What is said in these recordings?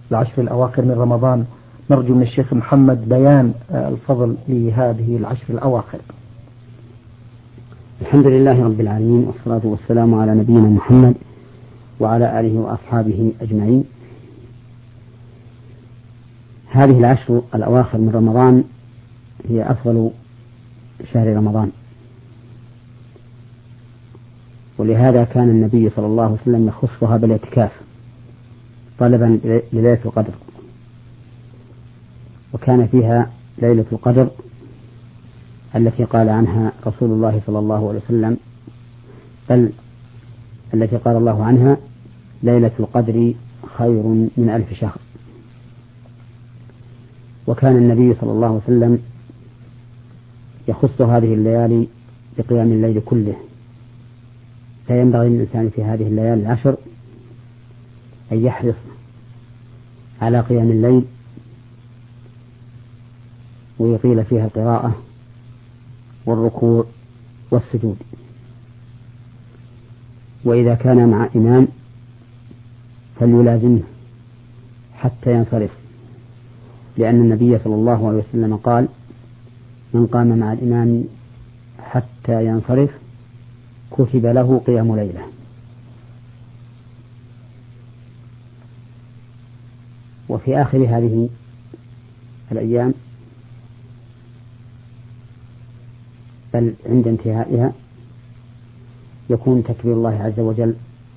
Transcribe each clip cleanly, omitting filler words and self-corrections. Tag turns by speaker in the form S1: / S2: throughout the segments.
S1: العشر الأواخر من رمضان. نرجو من الشيخ محمد بيان الفضل لهذه العشر الأواخر.
S2: الحمد لله رب العالمين، والصلاة والسلام على نبينا محمد وعلى آله وأصحابه أجمعين. هذه العشر الأواخر من رمضان هي أفضل شهر رمضان، ولهذا كان النبي صلى الله عليه وسلم يخصها بالاعتكاف طلبا لليلة القدر، وكان فيها ليلة القدر التي قال عنها رسول الله صلى الله عليه وسلم، بل التي قال الله عنها ليلة القدر خير من 1000 شهر. وكان النبي صلى الله عليه وسلم يخص هذه الليالي بقيام الليل كله، فينبغي للإنسان في هذه الليالي العشر أن يحرص على قيام الليل ويطيل فيها القراءة والركوع والسجود. وإذا كان مع إمام فليلازمه حتى ينصرف، لأن النبي صلى الله عليه وسلم قال: من قام مع الإمام حتى ينصرف كتب له قيام ليلة. وفي آخر هذه الأيام بل عند انتهائها يكون تكبير الله عز وجل،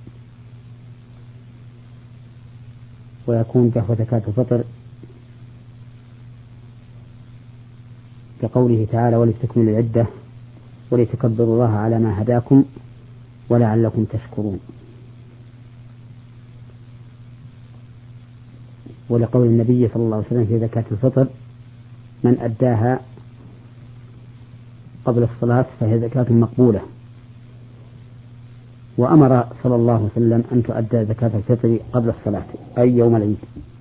S2: ويكون دفع زكاة الفطر كقوله تعالى: ولتكملوا العدة ولتكبروا الله على ما هداكم ولعلكم تشكرون. ولقول النبي صلى الله عليه وسلم في زكاة الفطر: من أداها قبل الصلاة فهي زكاة مقبولة. وأمر صلى الله عليه وسلم أن تؤدى زكاة الفطر قبل الصلاة أي يوم العيد.